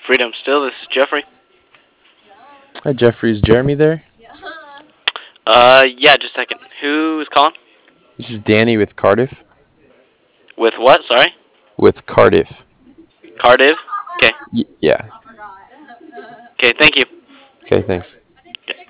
Freedom Still. This is Jeffrey. Hi, Jeffrey. Is Jeremy there? Yeah, just a second. Who is calling? This is Danny with Cardiff. With what? Sorry. With Cardiff. Cardiff. Okay. Yeah. Okay. Thank you. Okay, thanks. Okay.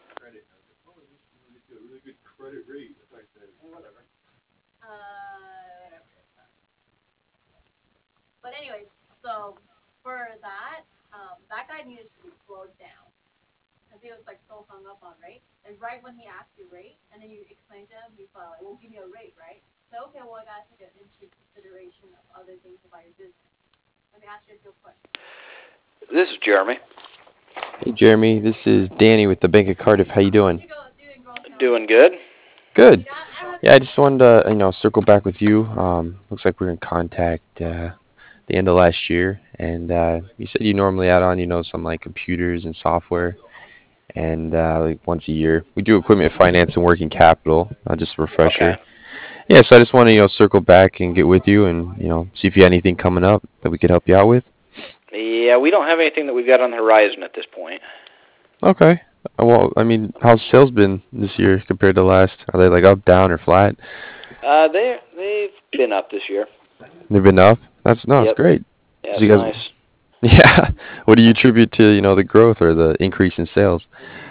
This is Jeremy. Hey, Jeremy. This is Danny with the Bank of Cardiff. How you doing? Doing good. Good. Yeah, I just wanted to, circle back with you. Looks like we're in contact the end of last year, and you said you normally add on, some like computers and software, and like once a year. We do equipment finance and working capital. Just a Okay. refresher. Yeah, so I just want to, circle back and get with you and, see if you had anything coming up that we could help you out with. Yeah, we don't have anything that we've got on the horizon at this point. Okay. Well, I mean, how's sales been this year compared to last? Are they like up, down, or flat? They've been up this year. They've been up. That's no, it's Yep. great. Yeah, So you it's guys, nice. yeah. What do you attribute to, the growth or the increase in sales?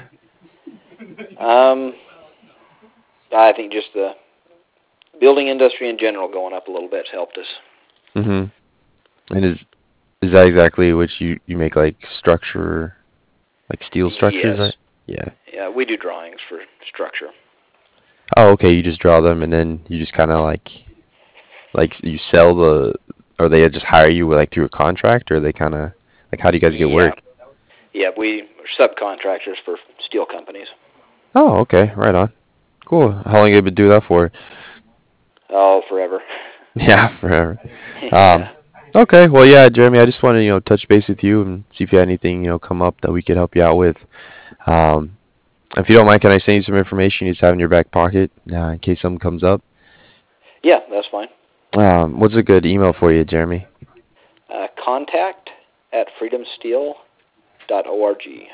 Um, I think just the building industry in general going up a little bit's helped us. Mm-hmm. And is that exactly what you make like structure, like steel structures, right? Yes. Yeah. Yeah, we do drawings for structure. Oh, okay. You just draw them and then you just kind of like you sell or they just hire you like through a contract, or they kind of like how do you guys get Yeah. work? Yeah, we are subcontractors for steel companies. Oh, okay. Right on. Cool. How long have you been doing that for? Oh, forever. Yeah, forever. Um, Yeah. okay. Well, yeah, Jeremy, I just want to, touch base with you and see if you had anything, come up that we could help you out with. Um, if you don't mind, can I send you some information you just have in your back pocket in case something comes up? Yeah, that's fine. What's a good email for you, Jeremy? Contact at freedomsteel.org.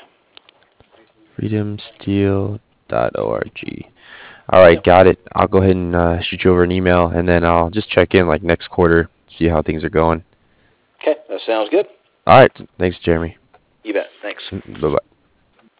Freedomsteel.org. All right, Yep. got it. I'll go ahead and shoot you over an email, and then I'll just check in like next quarter, see how things are going. Okay, that sounds good. All right. Thanks, Jeremy. You bet. Thanks. Bye bye.